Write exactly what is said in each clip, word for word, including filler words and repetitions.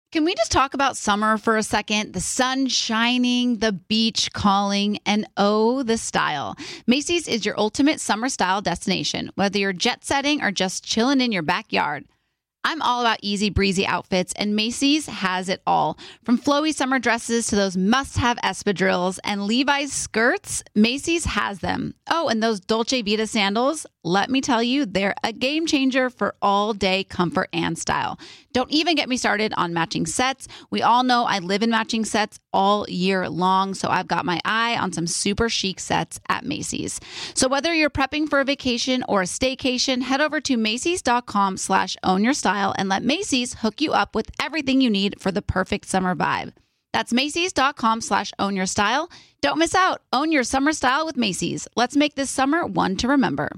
Can we just talk about summer for a second? The sun shining, the beach calling, and oh, the style. Macy's is your ultimate summer style destination, whether you're jet setting or just chilling in your backyard. I'm all about easy breezy outfits, and Macy's has it all. From flowy summer dresses to those must-have espadrilles and Levi's skirts, Macy's has them. Oh, and those Dolce Vita sandals, let me tell you, they're a game changer for all-day comfort and style. Don't even get me started on matching sets. We all know I live in matching sets all year long, so I've got my eye on some super chic sets at Macy's. So whether you're prepping for a vacation or a staycation, head over to Macy's.com slash own your style and let Macy's hook you up with everything you need for the perfect summer vibe. That's Macy's.com slash own your style. Don't miss out. Own your summer style with Macy's. Let's make this summer one to remember.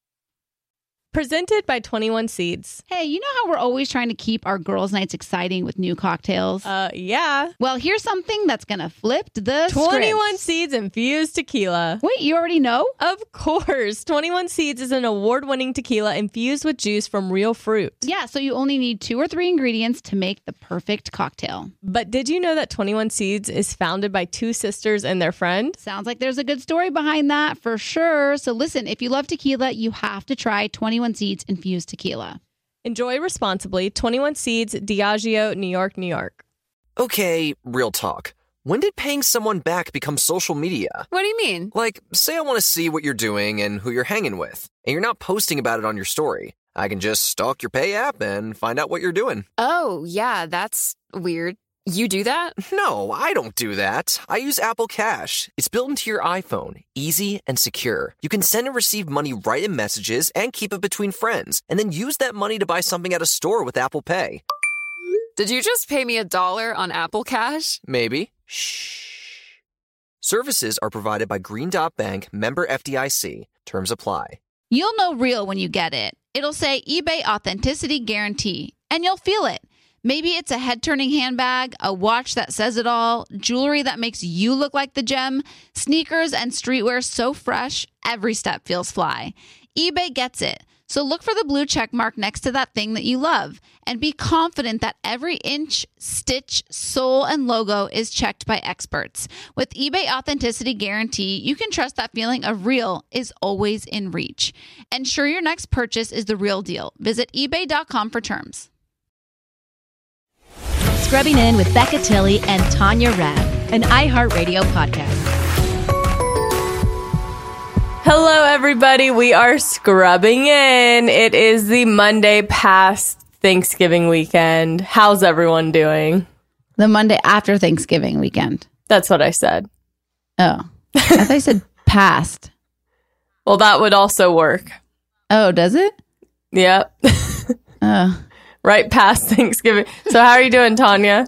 Presented by twenty-one Seeds. Hey, you know how we're always trying to keep our girls' nights exciting with new cocktails? Uh, yeah. Well, here's something that's going to flip the twenty-one script. Seeds infused tequila. Wait, you already know? Of course. twenty-one Seeds is an award-winning tequila infused with juice from real fruit. Yeah, so you only need two or three ingredients to make the perfect cocktail. But did you know that twenty-one Seeds is founded by two sisters and their friend? Sounds like there's a good story behind that for sure. So listen, if you love tequila, you have to try twenty-one Seeds infused tequila. Enjoy responsibly. twenty-one Seeds, Diageo, New York, New York. Okay, real talk. When did paying someone back become social media? What do you mean? Like, say I want to see what you're doing and who you're hanging with, and you're not posting about it on your story. I can just stalk your Pay app and find out what you're doing. Oh, yeah, that's weird. You do that? No, I don't do that. I use Apple Cash. It's built into your iPhone. Easy and secure. You can send and receive money right in messages and keep it between friends, and then use that money to buy something at a store with Apple Pay. Did you just pay me a dollar on Apple Cash? Maybe. Shh. Services are provided by Green Dot Bank, member F D I C. Terms apply. You'll know real when you get it. It'll say eBay Authenticity Guarantee, and you'll feel it. Maybe it's a head-turning handbag, a watch that says it all, jewelry that makes you look like the gem, sneakers and streetwear so fresh, every step feels fly. eBay gets it. So look for the blue check mark next to that thing that you love and be confident that every inch, stitch, sole, and logo is checked by experts. With eBay Authenticity Guarantee, you can trust that feeling of real is always in reach. Ensure your next purchase is the real deal. Visit ebay dot com for terms. Scrubbing In with Becca Tilley and Tanya Rabb, an iHeartRadio podcast. Hello, everybody. We are scrubbing in. It is the Monday past Thanksgiving weekend. How's everyone doing? The Monday after Thanksgiving weekend. That's what I said. Oh. I thought I said past. Well, that would also work. Oh, does it? Yep. Oh. Right past Thanksgiving. So how are you doing, Tanya?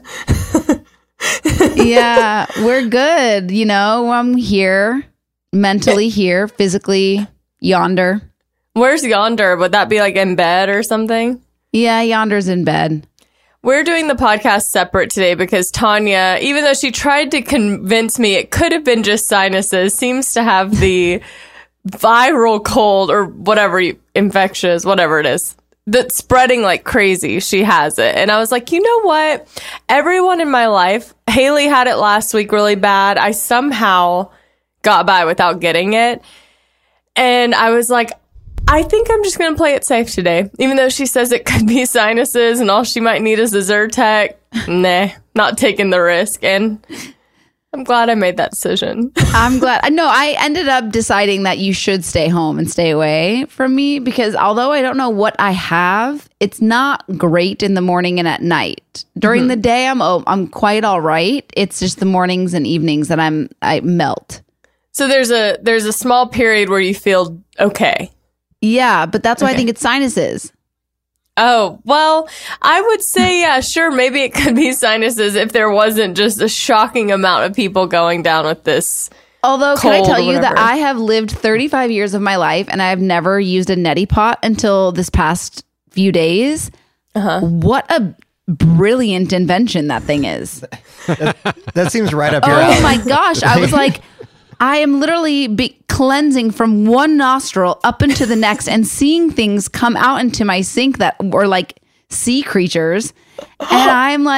Yeah, we're good. You know, I'm here, mentally here, physically yonder. Where's yonder? Would that be like in bed or something? Yeah, yonder's in bed. We're doing the podcast separate today because Tanya, even though she tried to convince me it could have been just sinuses, seems to have the viral cold or whatever, infectious, whatever it is. That's spreading like crazy. She has it. And I was like, you know what? Everyone in my life, Haley had it last week really bad. I somehow got by without getting it. And I was like, I think I'm just going to play it safe today. Even though she says it could be sinuses and all she might need is a Zyrtec. Nah, not taking the risk. And I'm glad I made that decision. I'm glad. No, I ended up deciding that you should stay home and stay away from me because although I don't know what I have, it's not great in the morning and at night. During mm-hmm. the day, I'm oh, I'm quite all right. It's just the mornings and evenings that I'm I melt. So there's a there's a small period where you feel okay. Yeah, but that's why okay. I think it's sinuses. Oh, well, I would say, yeah, sure, maybe it could be sinuses if there wasn't just a shocking amount of people going down with this. Although, can I tell you that I have lived thirty-five years of my life and I've never used a neti pot until this past few days. Uh-huh. What a brilliant invention that thing is. that, that seems right up your oh alley. Oh my gosh. I was like, I am literally be cleansing from one nostril up into the next and seeing things come out into my sink that were like sea creatures. And I'm like,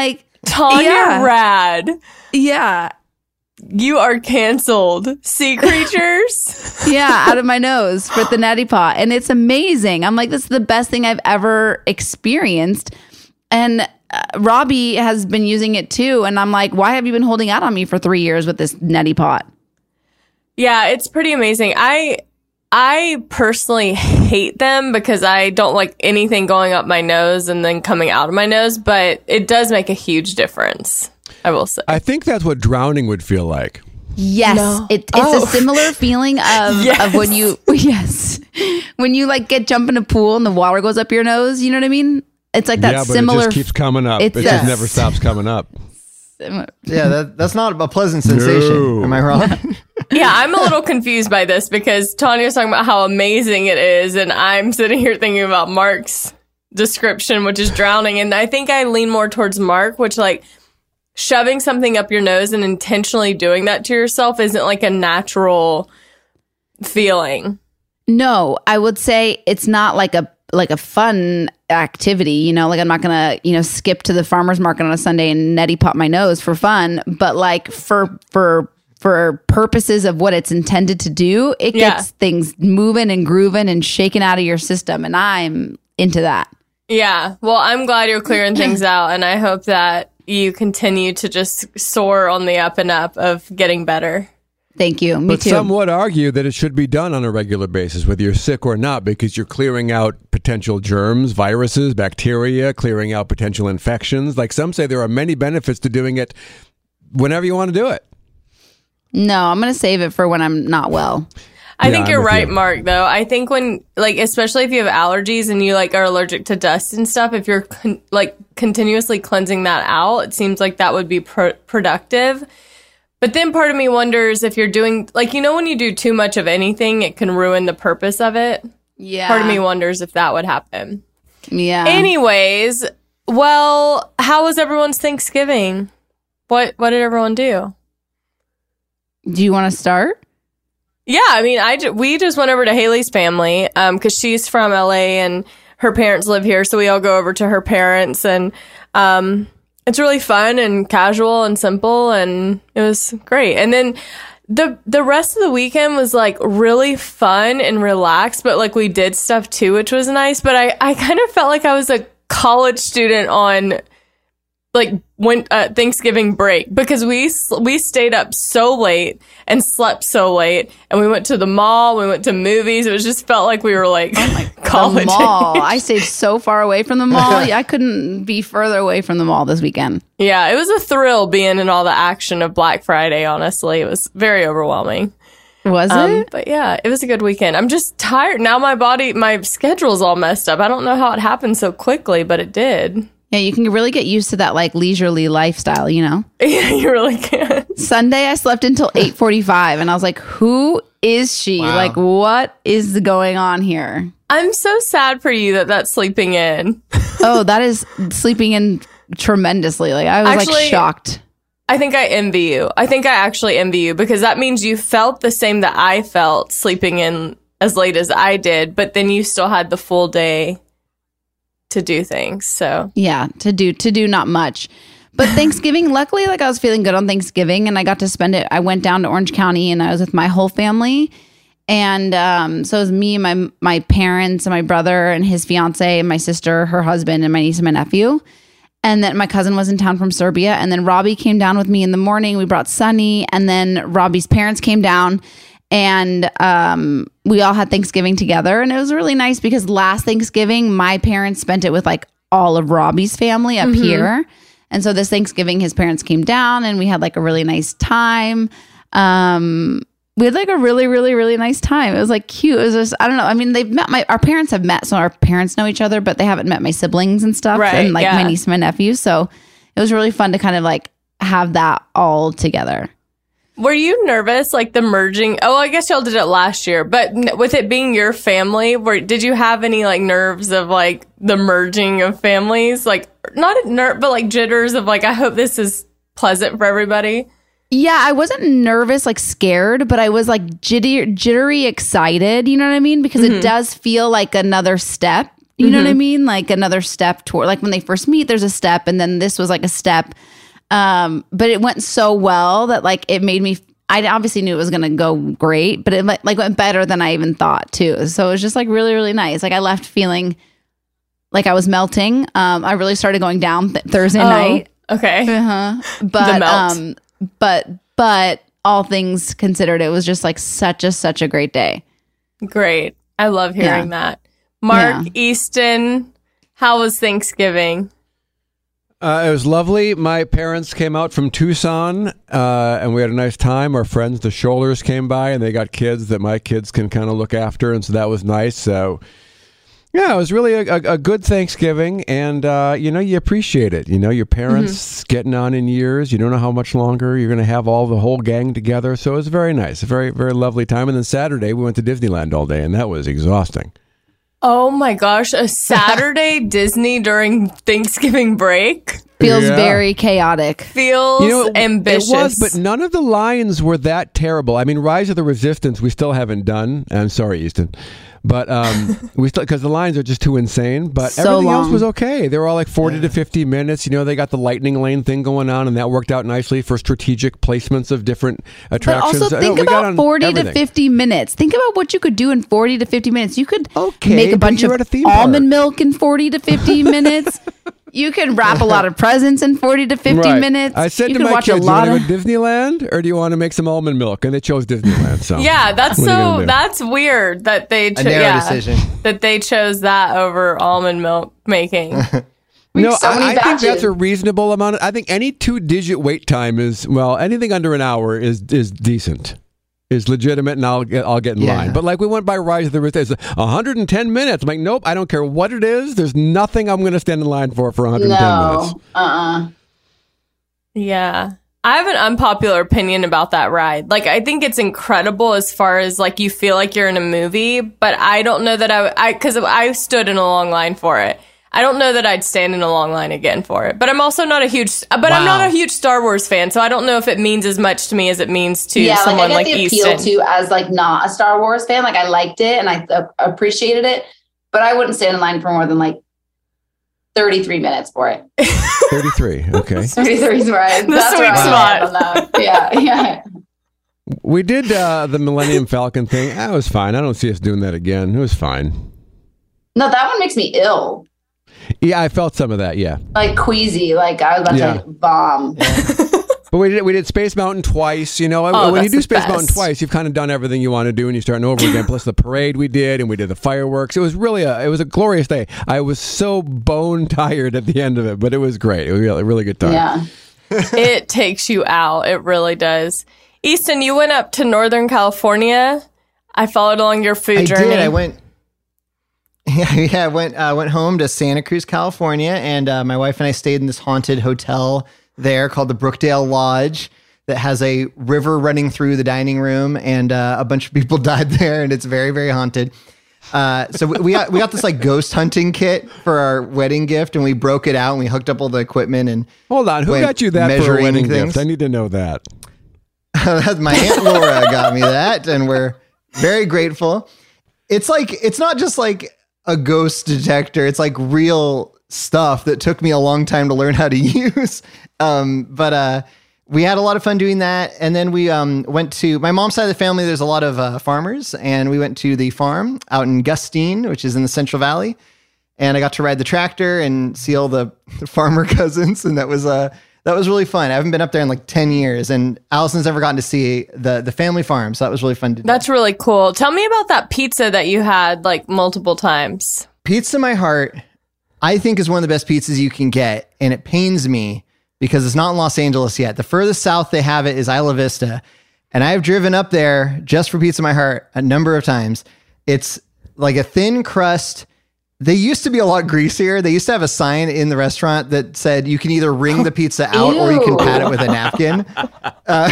Tanya Yeah. Rad, Yeah. you are canceled. Sea creatures. Yeah, out of my nose with the neti pot. And it's amazing. I'm like, this is the best thing I've ever experienced. And uh, Robbie has been using it too. And I'm like, why have you been holding out on me for three years with this neti pot? Yeah, it's pretty amazing. I I personally hate them because I don't like anything going up my nose and then coming out of my nose, but it does make a huge difference, I will say. I think that's what drowning would feel like. Yes, No. it, it's Oh. a similar feeling of, Yes. of when you yes when you like get jump in a pool and the water goes up your nose. You know what I mean? It's like that yeah, but similar. it just keeps coming up. It's It a- just never stops coming up. Yeah, that, that's not a pleasant sensation. No. Am I wrong? Yeah, I'm a little confused by this because Tanya's talking about how amazing it is, and I'm sitting here thinking about Mark's description, which is drowning. And I think I lean more towards Mark, which like shoving something up your nose and intentionally doing that to yourself isn't like a natural feeling. No, I would say it's not like a like a fun activity, you know, like I'm not gonna, you know, skip to the farmer's market on a Sunday and neti pot my nose for fun, but like for for for purposes of what it's intended to do, it Yeah. gets things moving and grooving and shaking out of your system, and I'm into that. Yeah. Well, I'm glad you're clearing things out, and I hope that you continue to just soar on the up and up of getting better. Thank you. Me But too. some would argue that it should be done on a regular basis, whether you're sick or not, because you're clearing out potential germs, viruses, bacteria, clearing out potential infections. Like some say there are many benefits to doing it whenever you want to do it. No, I'm gonna save it for when I'm not well. I Yeah, think I'm you're with right, you. Mark, though. I think when, like, especially if you have allergies and you, like, are allergic to dust and stuff, if you're, con- like, continuously cleansing that out, it seems like that would be pro- productive. But then part of me wonders if you're doing, like, you know, when you do too much of anything, it can ruin the purpose of it. Yeah. Part of me wonders if that would happen. Yeah. Anyways, well, how was everyone's Thanksgiving? What What did everyone do? Do you want to start? Yeah, I mean, I ju- we just went over to Haley's family um, because she's from L A and her parents live here, so we all go over to her parents, and um, it's really fun and casual and simple, and it was great. And then the the rest of the weekend was like really fun and relaxed, but like we did stuff too, which was nice. But I I kind of felt like I was a college student on like went uh, Thanksgiving break because we we stayed up so late and slept so late, and we went to the mall, we went to movies. It was just felt like we were like college. The mall. I stayed so far away from the mall. Yeah, I couldn't be further away from the mall this weekend. Yeah, it was a thrill being in all the action of Black Friday. Honestly, it was very overwhelming. Was Um, it? but yeah, it was a good weekend. I'm just tired now. My body, my schedule's all messed up. I don't know how it happened so quickly, but it did. Yeah, you can really get used to that like leisurely lifestyle, you know? Yeah, you really can. Sunday I slept until eight forty-five and I was like, who is she? Wow. Like, what is going on here? I'm so sad for you that that's sleeping in. Oh, that is sleeping in tremendously. Like I was Actually- like shocked. I think I envy you. I think I actually envy you because that means you felt the same that I felt sleeping in as late as I did, but then you still had the full day to do things. So Yeah, to do to do not much. But Thanksgiving, luckily, like I was feeling good on Thanksgiving and I got to spend it. I went down to Orange County and I was with my whole family. And um, so it was me and my my parents and my brother and his fiance and my sister, her husband, and my niece and my nephew. And then my cousin was in town from Serbia. And then Robbie came down with me in the morning. We brought Sunny. And then Robbie's parents came down. And um, we all had Thanksgiving together. And it was really nice because last Thanksgiving, my parents spent it with like all of Robbie's family up here. And so this Thanksgiving, his parents came down and we had like a really nice time. Um, we had like a really, really, really nice time. It was like cute. It was just, I don't know. I mean, they've met my, our parents have met. So our parents know each other, but they haven't met my siblings and stuff. Right, And like yeah. my niece and my nephew. So it was really fun to kind of like have that all together. were you nervous, like the merging? Oh, I guess y'all did it last year, but n- with it being your family, were, did you have any like nerves of like the merging of families? Like not a nerve, but like jitters of like, I hope this is pleasant for everybody. Yeah, I wasn't nervous, like scared, but I was like jittery, jittery excited. You know what I mean? Because it does feel like another step You mm-hmm. know what I mean? Like another step toward, like when they first meet, there's a step, and then this was like a step. Um, but it went so well that like it made me. I obviously knew it was going to go great, but it like went better than I even thought too. So it was just like really, really nice. Like I left feeling like I was melting. Um, I really started going down th- Thursday oh, night. Okay. Uh-huh. But, um, but, but all things considered, it was just like such a, such a great day. Great. I love hearing yeah. that. Mark yeah. Easton, how was Thanksgiving? Uh, it was lovely. My parents came out from Tucson, uh, and we had a nice time. Our friends, the Scholars, came by, and they got kids that my kids can kind of look after, and so that was nice. So, yeah, it was really a, a, a good Thanksgiving, and, uh, you know, you appreciate it. You know, your parents mm-hmm. getting on in years. You don't know how much longer you're going to have all the whole gang together. So it was very nice, a very, very lovely time. And then Saturday, we went to Disneyland all day, and that was exhausting. Oh my gosh, a Saturday Disney during Thanksgiving break? Feels yeah. very chaotic. Feels you know, ambitious. It was, but none of the lines were that terrible. I mean, Rise of the Resistance, we still haven't done. I'm sorry, Easton. But um, we still, because the lines are just too insane. But so everything long. else was okay. They were all like forty to fifty minutes. You know, they got the lightning lane thing going on, and that worked out nicely for strategic placements of different attractions. But also think no, about forty to fifty minutes. Think about what you could do in forty to fifty minutes. You could okay, make a bunch of a almond park. milk in forty to fifty minutes. You can wrap a lot of presents in forty to fifty right. minutes. I said you to my watch kids, a lot do you of... want to go to Disneyland or do you want to make some almond milk? And they chose Disneyland. So yeah, that's so that's weird that they cho- a narrow yeah, decision. that they chose that over almond milk making. No, so I, I think batches. that's a reasonable amount. Of, I think any two-digit wait time is well, anything under an hour is is decent. Is legitimate, and I'll get I'll get in yeah. line. But like we went by Rise of the Resistance, one hundred ten minutes. I'm like, nope, I don't care what it is. There's nothing I'm going to stand in line for for one hundred ten no. minutes. Uh-uh. Yeah. I have an unpopular opinion about that ride. Like, I think it's incredible as far as, like, you feel like you're in a movie, but I don't know that I, I, because I stood in a long line for it. I don't know that I'd stand in a long line again for it. But I'm also not a huge, but wow. I'm not a huge Star Wars fan, so I don't know if it means as much to me as it means to yeah, someone like, I like get the Easton. appeal to as, like, not a Star Wars fan. Like, I liked it and I th- appreciated it, but I wouldn't stand in line for more than, like, thirty-three minutes for it. thirty-three, okay. thirty-three is right. The That's sweet where I am spot. on that. Yeah, yeah. We did uh, the Millennium Falcon thing. That was fine. I don't see us doing that again. It was fine. No, that one makes me ill. Yeah, I felt some of that, yeah. Like queasy, like I was about Yeah. to like, bomb. But we did we did Space Mountain twice. You know, Oh, when you that's do the Space best. Mountain twice, you've kind of done everything you want to do, and you're starting over again. Plus the parade we did, and we did the fireworks. It was really a it was a glorious day. I was so bone tired at the end of it, but it was great. It was really, a really good time. Yeah. It takes you out. It really does. Easton, you went up to Northern California. I followed along your food I journey. did. I went. Yeah, yeah. I went uh, went home to Santa Cruz, California, and uh, my wife and I stayed in this haunted hotel there called the Brookdale Lodge that has a river running through the dining room, and uh, a bunch of people died there, and it's very, very haunted. Uh, so we, we got we got this like ghost hunting kit for our wedding gift, and we broke it out and we hooked up all the equipment and Hold on, who went got you that for a measuring wedding things. gift? I need to know that. My Aunt Laura got me that, and we're very grateful. It's like it's not just like a ghost detector; it's like real stuff that took me a long time to learn how to use. Um, but uh, we had a lot of fun doing that, and then we um, went to my mom's side of the family. There's a lot of uh, farmers, and we went to the farm out in Gustine, which is in the Central Valley, and I got to ride the tractor and see all the, the farmer cousins, and that was uh, that was really fun. I haven't been up there in like ten years, and Allison's never gotten to see the the family farm, so that was really fun to do. That's really cool. Tell me about that pizza that you had like multiple times. Pizza My Heart, I think, is one of the best pizzas you can get, and it pains me because it's not in Los Angeles yet. The furthest south they have it is Isla Vista, and I've driven up there just for Pizza My Heart a number of times. It's like a thin crust. They used to be a lot greasier. They used to have a sign in the restaurant that said you can either wring the pizza out or you can pat it with a napkin. Uh,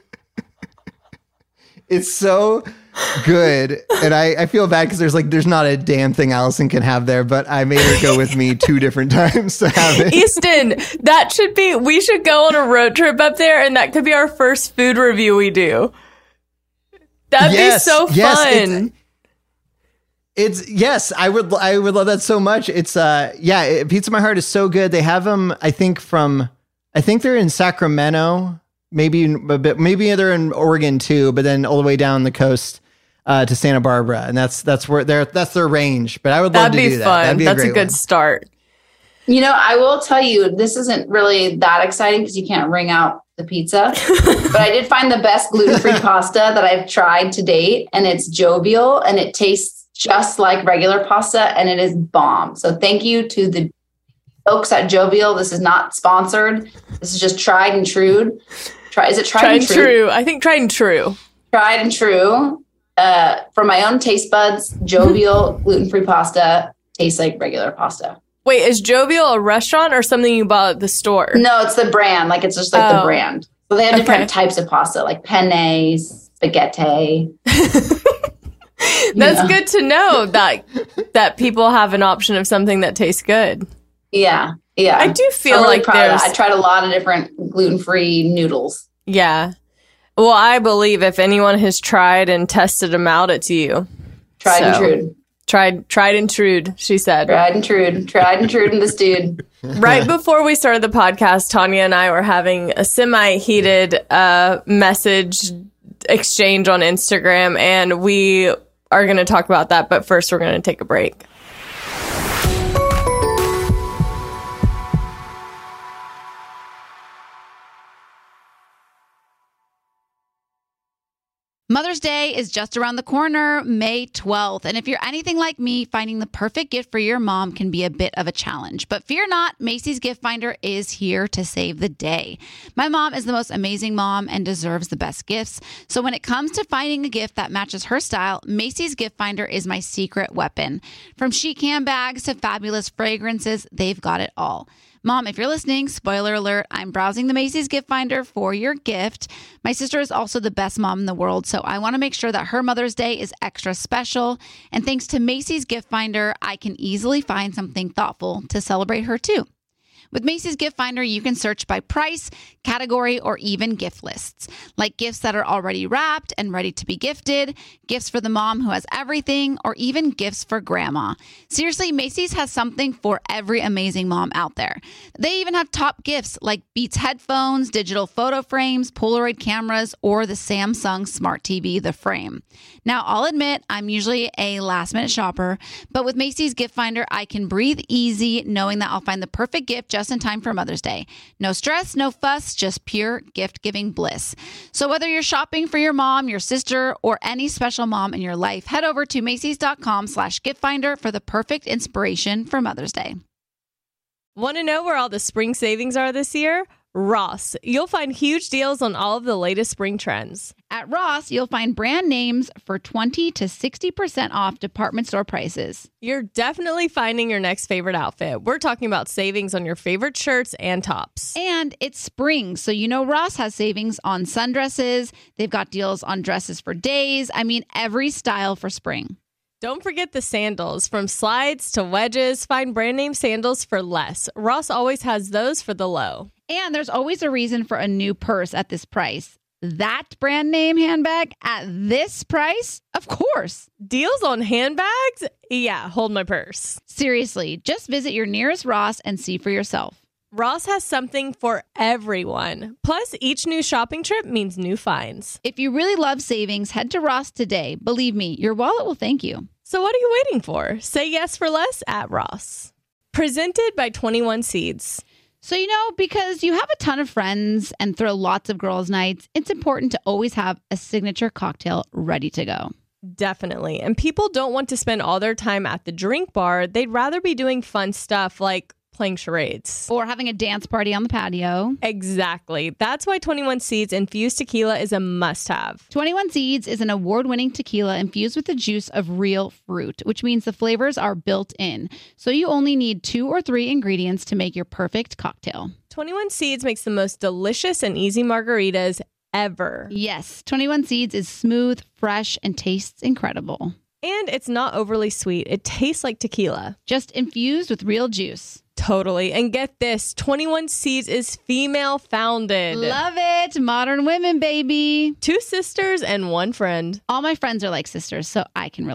it's so good. And I, I feel bad because there's like, there's not a damn thing Allison can have there, but I made her go with me two different times to have it. Easton, that should be, we should go on a road trip up there, and that could be our first food review we do. That'd Yes, be so yes, fun. it's- It's yes, I would I would love that so much. It's uh yeah, it, Pizza My Heart is so good. They have them, I think from I think they're in Sacramento, maybe a bit, maybe they're in Oregon too, but then all the way down the coast uh, to Santa Barbara, and that's that's where they're that's their range. But I would love That'd to be do fun. that. That'd be That's a, a, great good one. start. You know, I will tell you, this isn't really that exciting because you can't wring out the pizza. But I did find the best gluten-free pasta that I've tried to date, and it's Jovial, and it tastes just like regular pasta, and it is bomb. So thank you to the folks at Jovial. This is not sponsored. This is just tried and true. Try is it tried, Tried and and true? true. I think tried and true. Tried and true. Uh, from my own taste buds, Jovial gluten-free pasta tastes like regular pasta. Wait, is Jovial a restaurant or something you bought at the store? No, it's the brand. Like it's just like Oh. the brand. So they have different Okay. types of pasta, like penne, spaghetti. That's Yeah. good to know that that people have an option of something that tastes good. Yeah, yeah. I do feel I'm really like proud of that. there's- I tried a lot of different gluten-free noodles. Yeah. Well, I believe if anyone has tried and tested them out, it's you. Tried and So, true. Tried, tried and true, she said. Tried and true. Tried and true to this dude. Right before we started the podcast, Tanya and I were having a semi-heated uh, message exchange on Instagram, and we are going to talk about that. But first, we're going to take a break. Mother's Day is just around the corner, May twelfth. And if you're anything like me, finding the perfect gift for your mom can be a bit of a challenge. But fear not, Macy's Gift Finder is here to save the day. My mom is the most amazing mom and deserves the best gifts. So when it comes to finding a gift that matches her style, Macy's Gift Finder is my secret weapon. From chic handbags to fabulous fragrances, they've got it all. Mom, if you're listening, spoiler alert, I'm browsing the Macy's Gift Finder for your gift. My sister is also the best mom in the world, so I want to make sure that her Mother's Day is extra special. And thanks to Macy's Gift Finder, I can easily find something thoughtful to celebrate her too. With Macy's Gift Finder, you can search by price, category, or even gift lists, like gifts that are already wrapped and ready to be gifted, gifts for the mom who has everything, or even gifts for grandma. Seriously, Macy's has something for every amazing mom out there. They even have top gifts like Beats headphones, digital photo frames, Polaroid cameras, or the Samsung Smart T V, The Frame. Now, I'll admit, I'm usually a last-minute shopper, but with Macy's Gift Finder, I can breathe easy knowing that I'll find the perfect gift just in time for Mother's Day. No stress, no fuss, just pure gift-giving bliss. So whether you're shopping for your mom, your sister, or any special mom in your life, head over to Macy's.com slash gift finder for the perfect inspiration for Mother's Day. Want to know where all the spring savings are this year? Ross. You'll find huge deals on all of the latest spring trends. At Ross, you'll find brand names for twenty to sixty percent off department store prices. You're definitely finding your next favorite outfit. We're talking about savings on your favorite shirts and tops. And it's spring, so you know Ross has savings on sundresses. They've got deals on dresses for days. I mean, every style for spring. Don't forget the sandals. From slides to wedges, find brand name sandals for less. Ross always has those for the low. And there's always a reason for a new purse at this price. That brand name handbag at this price? Of course. Deals on handbags? Yeah, hold my purse. Seriously, just visit your nearest Ross and see for yourself. Ross has something for everyone. Plus, each new shopping trip means new finds. If you really love savings, head to Ross today. Believe me, your wallet will thank you. So what are you waiting for? Say yes for less at Ross. Presented by twenty-one Seeds. So, you know, because you have a ton of friends and throw lots of girls' nights, it's important to always have a signature cocktail ready to go. Definitely. And people don't want to spend all their time at the drink bar. They'd rather be doing fun stuff like playing charades. Or having a dance party on the patio. Exactly. That's why twenty-one Seeds infused tequila is a must-have. twenty-one Seeds is an award-winning tequila infused with the juice of real fruit, which means the flavors are built in. So you only need two or three ingredients to make your perfect cocktail. twenty-one Seeds makes the most delicious and easy margaritas ever. Yes, twenty-one Seeds is smooth, fresh, and tastes incredible. And it's not overly sweet. It tastes like tequila. Just infused with real juice. Totally. And get this, twenty-one Seeds is female founded. Love it. Modern women, baby. Two sisters and one friend. All my friends are like sisters, so I can relate.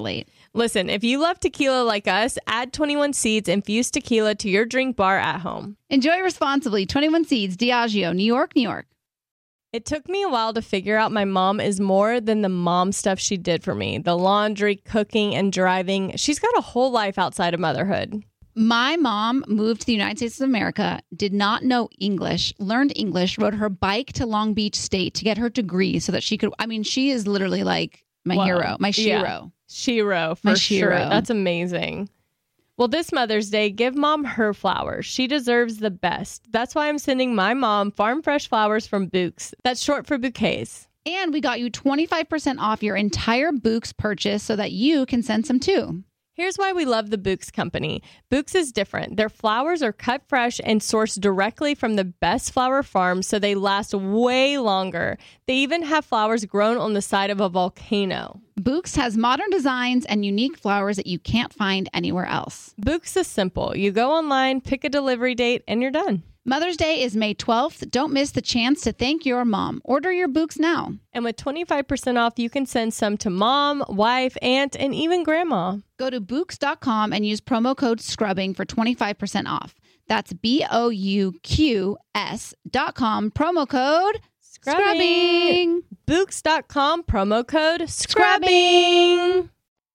Listen, if you love tequila like us, add twenty-one Seeds infused tequila to your drink bar at home. Enjoy responsibly. twenty-one Seeds, Diageo, New York, New York. It took me a while to figure out my mom is more than the mom stuff she did for me. The laundry, cooking, and driving. She's got a whole life outside of motherhood. My mom moved to the United States of America, did not know English, learned English, rode her bike to Long Beach State to get her degree so that she could, I mean, she is literally like my Wow. hero, my Yeah. shiro. Shiro, for My sure. Shiro. That's amazing. Well, this Mother's Day, give mom her flowers. She deserves the best. That's why I'm sending my mom farm fresh flowers from Bouqs. That's short for bouquets. And we got you twenty-five percent off your entire Bouqs purchase so that you can send some too. Here's why we love the Bouqs company. Bouqs is different. Their flowers are cut fresh and sourced directly from the best flower farms, so they last way longer. They even have flowers grown on the side of a volcano. Bouqs has modern designs and unique flowers that you can't find anywhere else. Bouqs is simple. You go online, pick a delivery date, and you're done. Mother's Day is May twelfth. Don't miss the chance to thank your mom. Order your Bouqs now. And with twenty-five percent off, you can send some to mom, wife, aunt, and even grandma. Go to Bouqs dot com and use promo code SCRUBBING for twenty-five percent off. That's B O U Q S dot com, promo code SCRUBBING. Bouqs dot com, promo code SCRUBBING.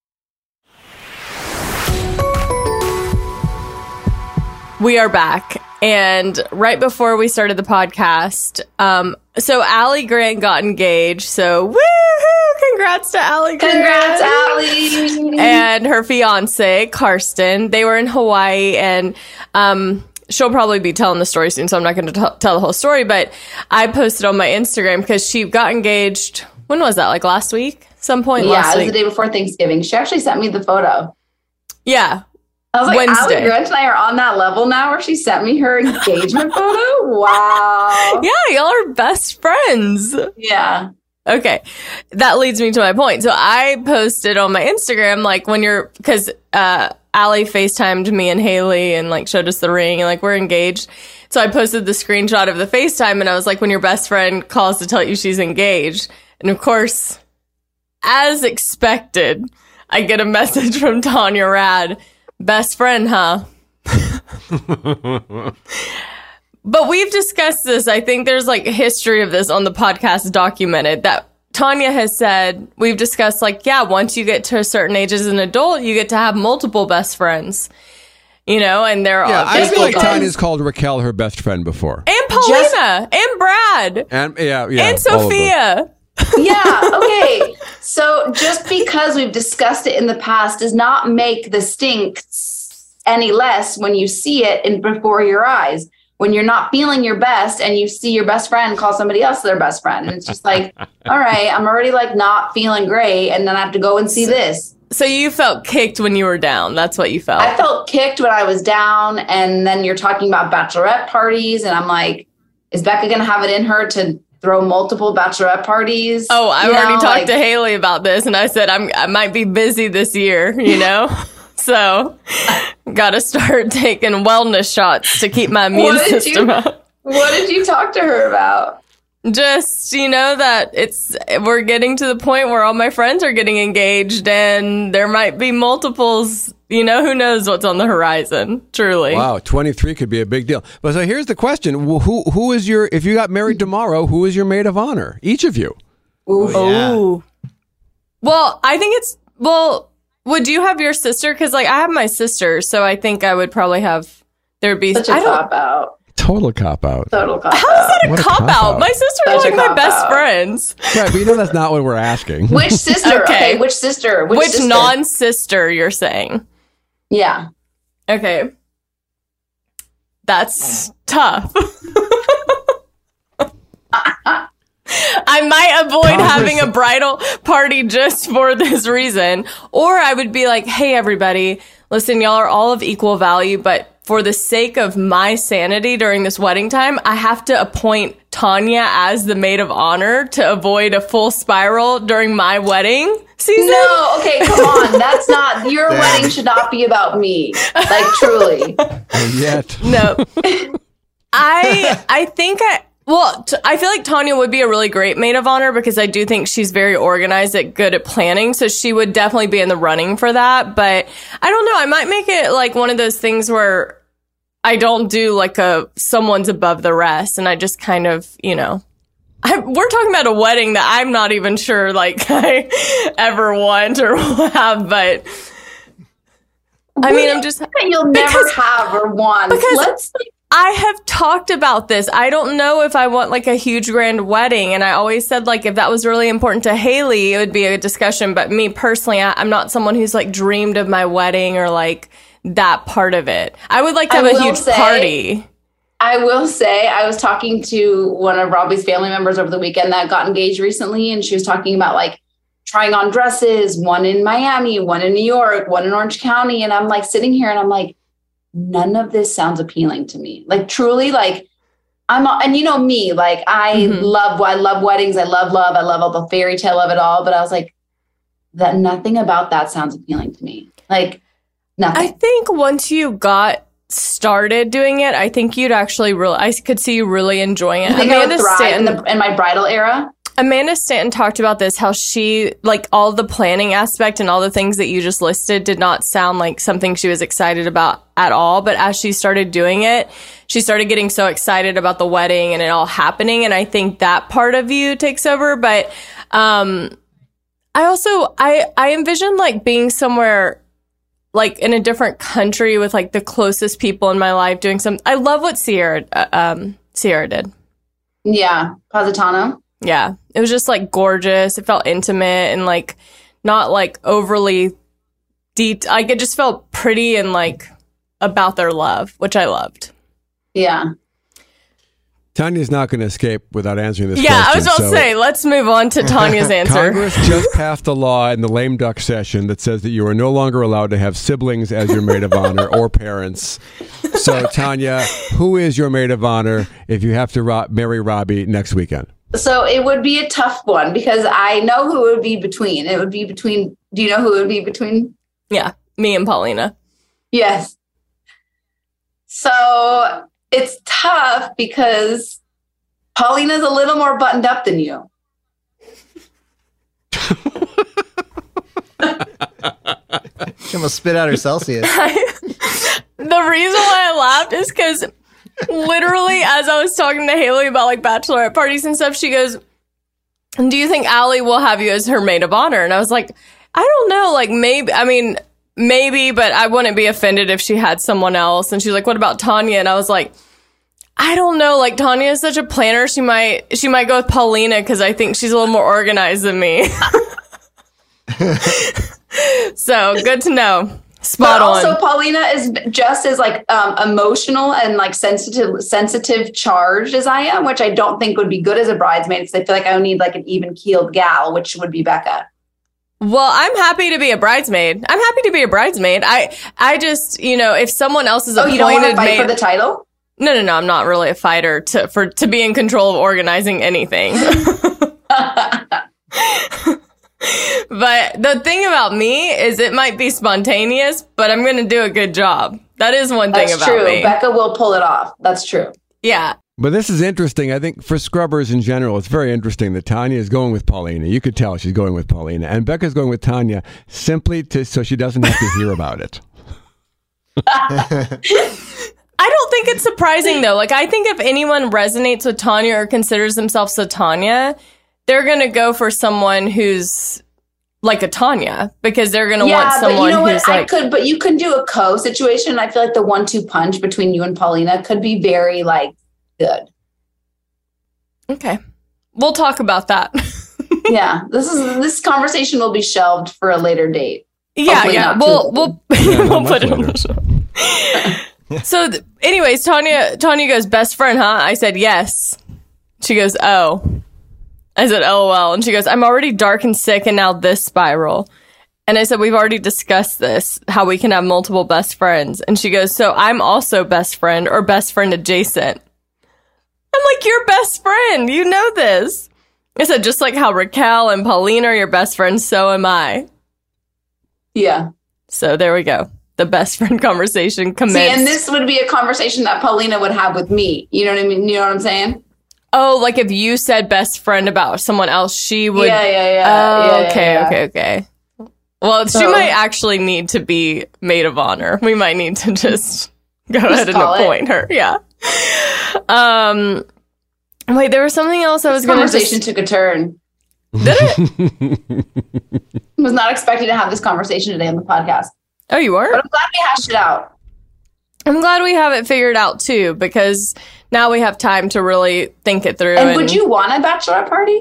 We are back. And right before we started the podcast, um, so Allie Grant got engaged. So woohoo! Congrats to Allie Grant. Congrats, Allie. And her fiance, Karsten. They were in Hawaii, and um, she'll probably be telling the story soon, so I'm not going to t- tell the whole story. But I posted on my Instagram because she got engaged. When was that? Like last week? Some point Yeah, last it was week. the day before Thanksgiving. She actually sent me the photo. Yeah. I was like, Wednesday. Allie Grant and I are on that level now where she sent me her engagement photo? Wow. Yeah, y'all are best friends. Yeah. Okay. That leads me to my point. So I posted on my Instagram, like when you're, because uh, Allie FaceTimed me and Haley and like showed us the ring and like we're engaged. So I posted the screenshot of the FaceTime and I was like, when your best friend calls to tell you she's engaged. And of course, as expected, I get a message from Tanya Rad. Best friend, huh? But we've discussed this. I think there's like a history of this on the podcast documented that Tanya has said. We've discussed like, yeah, once you get to a certain age as an adult, you get to have multiple best friends, you know, and they're Yeah, all I feel like because- Tanya's called Raquel her best friend before. and Paulina and Brad And yeah, yeah. and all of them. Sophia. Yeah. Okay. So just because we've discussed it in the past does not make the stink any less when you see it in before your eyes. When you're not feeling your best and you see your best friend call somebody else their best friend. And it's just like, all right, I'm already like not feeling great. And then I have to go and see this. So you felt kicked when you were down. That's what you felt. I felt kicked when I was down. And then you're talking about bachelorette parties. And I'm like, is Becca going to have it in her to throw multiple bachelorette parties? Oh, I've You know, already talked like- to Haley about this, and I said I'm I might be busy this year, you know. So, got to start taking wellness shots to keep my immune What did system you- up. What did you talk to her about? Just, you know, that it's we're getting to the point where all my friends are getting engaged, and there might be multiples. You know, who knows what's on the horizon? Truly. Wow, twenty-three could be a big deal. But so here's the question: Wh- Who who is your if you got married tomorrow? Who is your maid of honor? Each of you. Oh. Well, I think it's well. Would you have your sister? Because like I have my sister, so I think I would probably have. There'd be. Such a I don't. cop out. Total cop out. Total cop How is out. that a What a cop cop out? out. My sisters are Such a like my cop best out. friends. Right, but you know that's not what we're asking. Which sister? Okay. okay. which sister? Which, Which sister? non-sister you're saying? Yeah. Okay. That's tough. I might avoid having a bridal party just for this reason. Or I would be like, hey, everybody, listen, y'all are all of equal value, but for the sake of my sanity during this wedding time, I have to appoint Tanya as the maid of honor to avoid a full spiral during my wedding season. No, okay, come on. That's not your Damn. wedding should not be about me. Like truly. And yet, No. I I think I Well, t- I feel like Tanya would be a really great maid of honor because I do think she's very organized and good at planning. So she would definitely be in the running for that. But I don't know. I might make it like one of those things where I don't do like a someone's above the rest. And I just kind of, you know, I, we're talking about a wedding that I'm not even sure like I ever want or have. But I mean, I'm just. You'll never because, have or want. Because Let's. I have talked about this. I don't know if I want like a huge grand wedding. And I always said like if that was really important to Haley, it would be a discussion. But me personally, I, I'm not someone who's like dreamed of my wedding or like that part of it. I would like to have I a huge say, party. I will say I was talking to one of Robbie's family members over the weekend that got engaged recently. And she was talking about like trying on dresses, one in Miami, one in New York, one in Orange County. And I'm like sitting here and I'm like, none of this sounds appealing to me. Like truly, like I'm, and you know me, like I mm-hmm. love, I love weddings. I love love. I love all the fairy tale of it all. But I was like, that nothing about that sounds appealing to me. Like nothing. I think once you got started doing it, I think you'd actually really, I could see you really enjoying it. I think Amanda I would thrive Stanton, in, the, in my bridal era. Amanda Stanton talked about this, how she, like, all the planning aspect and all the things that you just listed did not sound like something she was excited about at all. But as she started doing it, she started getting so excited about the wedding and it all happening. And I think that part of you takes over. But um, I also, I, I envision, like, being somewhere, like, in a different country with, like, the closest people in my life doing some. I love what Sierra, uh, um, Sierra did. Yeah, Positano. Yeah, it was just like gorgeous. It felt intimate and like not like overly deep. Like it just felt pretty and like about their love, which I loved. Yeah. Tanya's not going to escape without answering this yeah, question. Yeah, I was about so. to say, let's move on to Tanya's answer. Congress just passed a law in the lame duck session that says that you are no longer allowed to have siblings as your maid of honor or parents. So, Tanya, who is your maid of honor if you have to ro- marry Robbie next weekend? So it would be a tough one because I know who it would be between. It would be between, do you know who it would be between? Yeah, me and Paulina. Yes. So it's tough because Paulina's a little more buttoned up than you. She almost spit out her Celsius. I, the reason why I laughed is because literally, as I was talking to Haley about like bachelorette parties and stuff, she goes, do you think Allie will have you as her maid of honor? And I was like, I don't know, like maybe, I mean, maybe, but I wouldn't be offended if she had someone else. And she's like, what about Tanya? And I was like, I don't know, like Tanya is such a planner. She might, she might go with Paulina because I think she's a little more organized than me. So good to know. Spot but also on. Paulina is just as like um, emotional and like sensitive, sensitive charged as I am, which I don't think would be good as a bridesmaid because I feel like I would need like an even keeled gal, which would be Becca. Well, I'm happy to be a bridesmaid. I'm happy to be a bridesmaid. I, I just, you know, if someone else is oh, appointed you don't want to fight maid, for the title? No, no, no. I'm not really a fighter to for to be in control of organizing anything. But the thing about me is it might be spontaneous, but I'm going to do a good job. That is one thing That's about true. me. Becca will pull it off. That's true. Yeah. But this is interesting. I think for scrubbers in general, it's very interesting that Tanya is going with Paulina. You could tell she's going with Paulina. And Becca's going with Tanya simply to so she doesn't have to hear about it. I don't think it's surprising, though. Like, I think if anyone resonates with Tanya or considers themselves a Tanya, they're going to go for someone who's like a Tanya because they're going to yeah, want someone but you know who's what? like... I could, but you can do a co situation. I feel like the one two punch between you and Paulina could be very like good. Okay. We'll talk about that. Yeah. This is, this conversation will be shelved for a later date. Yeah. Hopefully Yeah. We'll, we'll, Yeah, we'll put it on the show. So th- anyways, Tanya, Tanya goes, best friend, huh? I said, yes. She goes, oh. I said, L O L. And she goes, I'm already dark and sick and now this spiral. And I said, we've already discussed this, how we can have multiple best friends. And she goes, so I'm also best friend or best friend adjacent. I'm like, you're best friend. You know this. I said, just like how Raquel and Paulina are your best friends, so am I. Yeah. So there we go. The best friend conversation commenced. See, and this would be a conversation that Paulina would have with me. You know what I mean? You know what I'm saying? Oh, like if you said best friend about someone else, she would. Yeah, yeah, yeah. Oh, yeah, okay, yeah, yeah. okay, okay. Well, she So- might actually need to be maid of honor. We might need to just go ahead and call it. appoint her. Yeah. Um. Wait, there was something else I was This going to conversation just. took a turn. Did it? Was not expecting to have this conversation today on the podcast, Oh, you but were? I'm glad we hashed it out. I'm glad we have it figured out too, because now we have time to really think it through. And would you want a bachelorette party?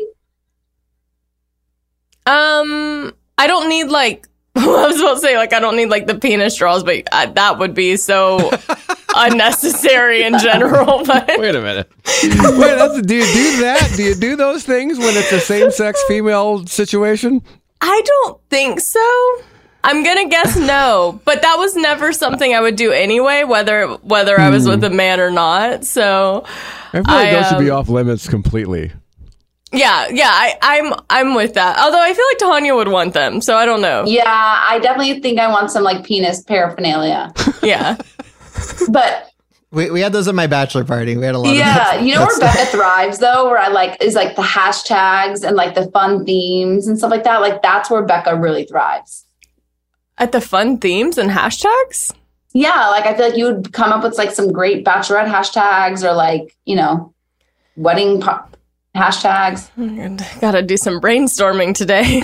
Um, I don't need like. I was about to say like I don't need like the penis straws, but uh, that would be so unnecessary in general. But Wait a minute. Wait, that's, do you do that? Do you do those things when it's a same-sex female situation? I don't think so. I'm gonna guess no, but that was never something I would do anyway, whether whether I was with a man or not. So I feel like I, those should be um, off limits completely. yeah, yeah, I, I'm I'm with that. Although I feel like Tanya would want them, so I don't know. Yeah, I definitely think I want some like penis paraphernalia. Yeah, But We, we had those at my bachelor party. We had a lot yeah, of that. you know where Becca thrives though, where I like is like the hashtags and like the fun themes and stuff like that. Like that's where Becca really thrives. at the fun themes and hashtags. Yeah, like I feel like you would come up with like some great bachelorette hashtags or like, you know, wedding po- hashtags. Gotta do some brainstorming today.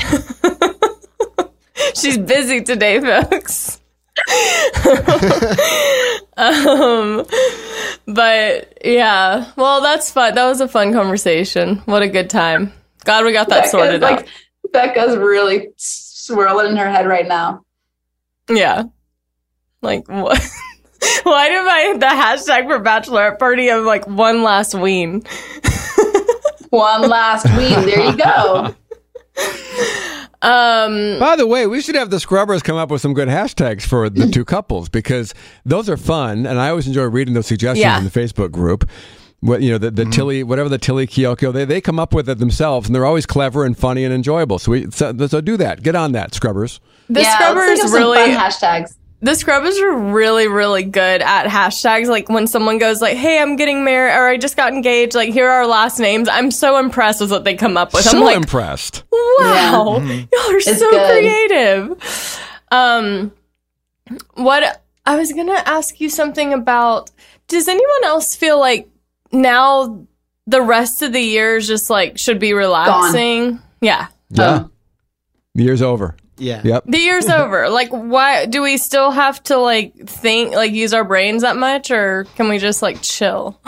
She's busy today, folks. um, but yeah, well, that's fun. That was a fun conversation. What a good time. Glad we got that Becca's, sorted like, out. Becca's really swirling in her head right now. Yeah. Like, what? Why did my the hashtag for bachelorette party have like one last ween? One last ween. There you go. Um, By the way, we should have the Scrubbers come up with some good hashtags for the two couples because those are fun, and I always enjoy reading those suggestions Yeah. in the Facebook group. What you know, the, the Tilly, whatever the Tilly Kyoko, they they come up with it themselves, and they're always clever and funny and enjoyable. So we so, so do that. Get on that, Scrubbers. the yeah, scrubbers let's think of some really. fun hashtags. The Scrubbers are really, really good at hashtags. Like when someone goes like, hey, I'm getting married or I just got engaged. Like, here are our last names. I'm so impressed with what they come up with. So I'm like, impressed. wow, y'all are It's so good. creative. Um, what I was going to ask you something about, does anyone else feel like now the rest of the year is just like should be relaxing? Yeah. Yeah, Oh. the year's over. Yeah. Yep. The year's over. Like, why do we still have to like think, like use our brains that much, or can we just like chill?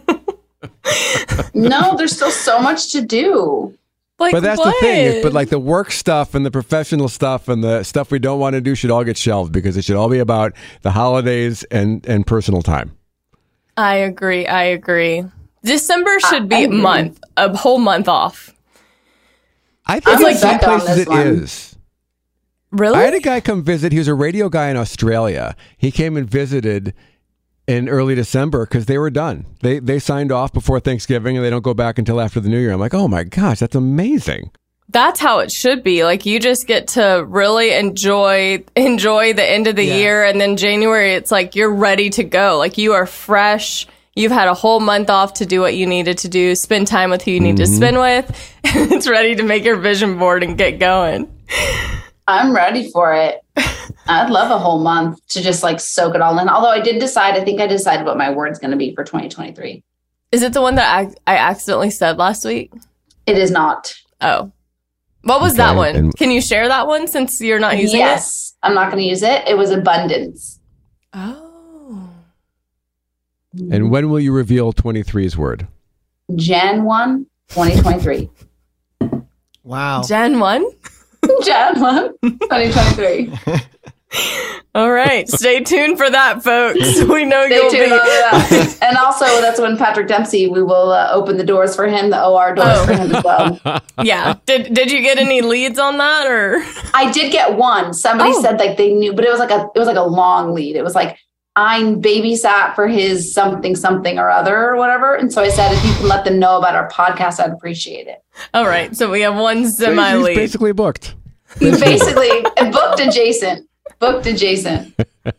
No, there's still so much to do. Like, But that's what? the thing. is- But like the work stuff and the professional stuff and the stuff we don't want to do should all get shelved because it should all be about the holidays and and personal time. I agree. I agree. December should I be a agree. month, a whole month off. I think I'm in with some Becca on places this it one. is. Really? I had a guy come visit. He was a radio guy in Australia. He came and visited in early December because they were done. They they signed off before Thanksgiving and they don't go back until after the New Year. I'm like, oh my gosh, that's amazing. That's how it should be. Like you just get to really enjoy enjoy the end of the Yeah. year, and then January it's like you're ready to go. Like you are fresh. You've had a whole month off to do what you needed to do, spend time with who you need to spend with, and it's ready to make your vision board and get going. I'm ready for it. I'd love a whole month to just like soak it all in. Although I did decide, I think I decided what my word's going to be for twenty twenty-three. Is it the one that I, I accidentally said last week? It is not. Oh. What was that Okay, one? and- Can you share that one since you're not using Yes, I'm not going to use it. It was abundance. it? Oh. And when will you reveal twenty-three's word? January first, twenty twenty-three. Wow. Gen one? January first, twenty twenty-three. All right. Stay tuned for that, folks. We know Stay you'll tuned be. on that. And also, that's when Patrick Dempsey, we will uh, open the doors for him, the O R doors Oh. for him as well. Yeah. Did Did you get any leads on that, or? I did get one. Somebody Oh. said like they knew, but it was like a it was like a long lead. It was like I babysat for his something something or other or whatever. And so I said, if you can let them know about our podcast, I'd appreciate it. All right. So we have one So semi he's lead. basically booked. Basically, booked adjacent. Booked adjacent.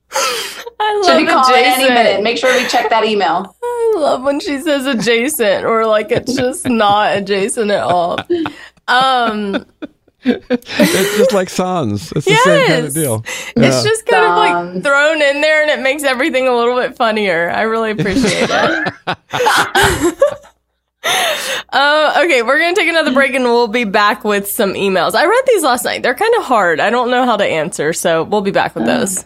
I Should love be calling adjacent. any minute. Make sure we check that email. I love when she says adjacent or like it's just not adjacent at all. Um, It's just like sans. It's the yes. same kind of deal. It's just kind of like Sans. thrown in there and it makes everything a little bit funnier. I really appreciate it. uh, okay, we're going to take another break and we'll be back with some emails. I read these last night. They're kind of hard. I don't know how to answer, so we'll be back with those.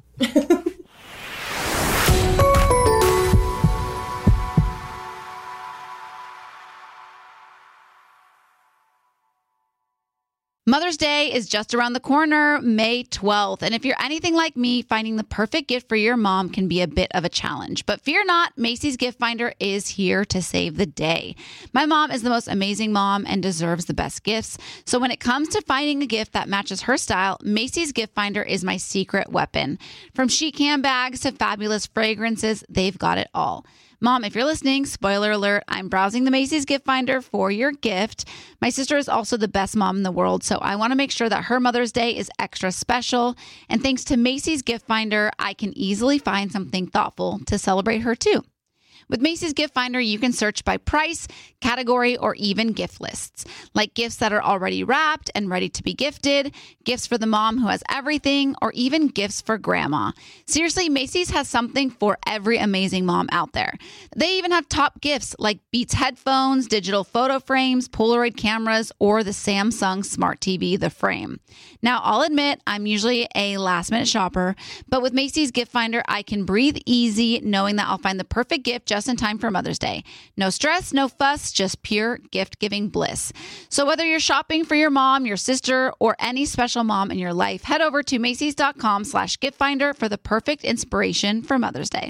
Mother's Day is just around the corner, May twelfth. And if you're anything like me, finding the perfect gift for your mom can be a bit of a challenge. But fear not, Macy's Gift Finder is here to save the day. My mom is the most amazing mom and deserves the best gifts. So when it comes to finding a gift that matches her style, Macy's Gift Finder is my secret weapon. From chic handbags to fabulous fragrances, they've got it all. Mom, if you're listening, spoiler alert, I'm browsing the Macy's Gift Finder for your gift. My sister is also the best mom in the world, so I want to make sure that her Mother's Day is extra special. And thanks to Macy's Gift Finder, I can easily find something thoughtful to celebrate her too. With Macy's Gift Finder, you can search by price, category, or even gift lists, like gifts that are already wrapped and ready to be gifted, gifts for the mom who has everything, or even gifts for grandma. Seriously, Macy's has something for every amazing mom out there. They even have top gifts like Beats headphones, digital photo frames, Polaroid cameras, or the Samsung Smart T V, The Frame. Now, I'll admit, I'm usually a last-minute shopper, but with Macy's Gift Finder, I can breathe easy knowing that I'll find the perfect gift just in time for Mother's Day. No stress, no fuss, just pure gift-giving bliss. So whether you're shopping for your mom, your sister, or any special mom in your life, head over to Macy's.com slash gift finder for the perfect inspiration for Mother's Day.